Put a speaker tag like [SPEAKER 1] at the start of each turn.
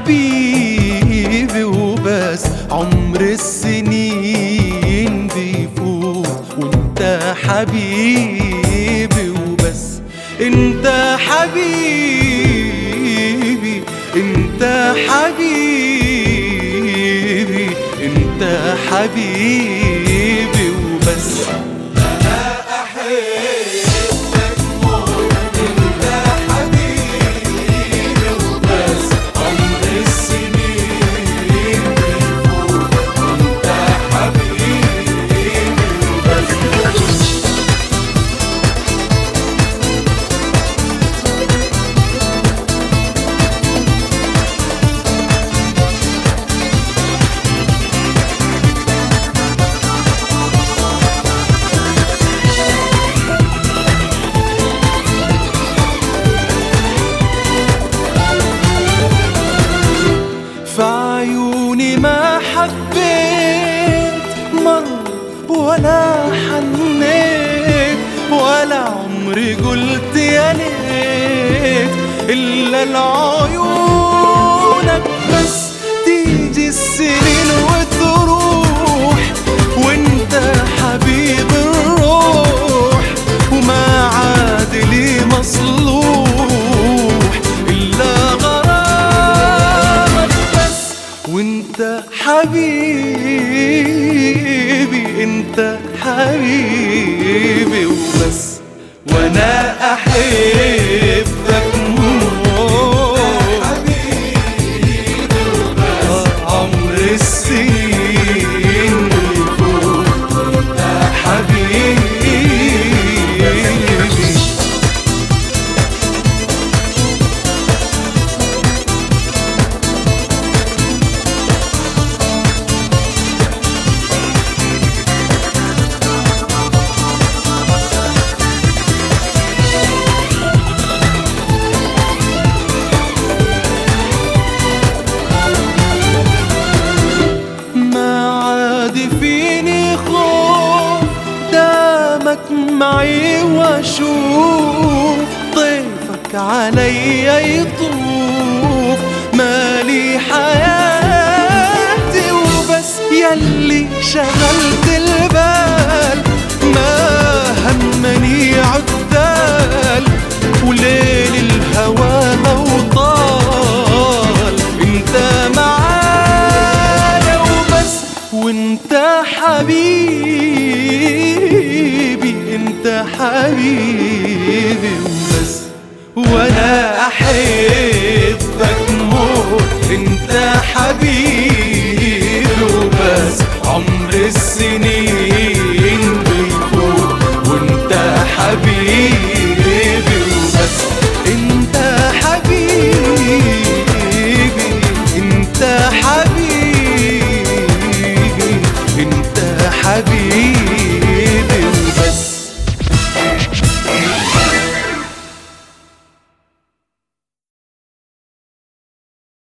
[SPEAKER 1] حبيبي وبس. عمر السنين بيفوت وانت حبيبي وبس. انت حبيبي، انت حبيبي، انت حبيبي وبس.
[SPEAKER 2] أنا أحبك موت، أنت حبيبي وبس. عمر السنين بيفوت وأنت حبيبي وبس.
[SPEAKER 1] في عيوني ما حبيت مرة ولا حنيت، ولا عمري قلت يا ليت إلا لعيونك بس. تيجي السنين وتروح وانت حبيب الروح، وما عاد لي مصلوح إلا غرامك بس. وانت حبيبي، انت حبيبي وبس. وانا احبك موت، عمر السنين يفوت وانت حبيبي. معي واشوف طيفك عليا يطوف، مالي حياتي وبس. يلي شغلت البال ما همني عذال، وليل الهوى لو طال انت معايا وبس. وانت حبيبي، انت حبيبي وبس. وانا احبك موت، انت حبيبي.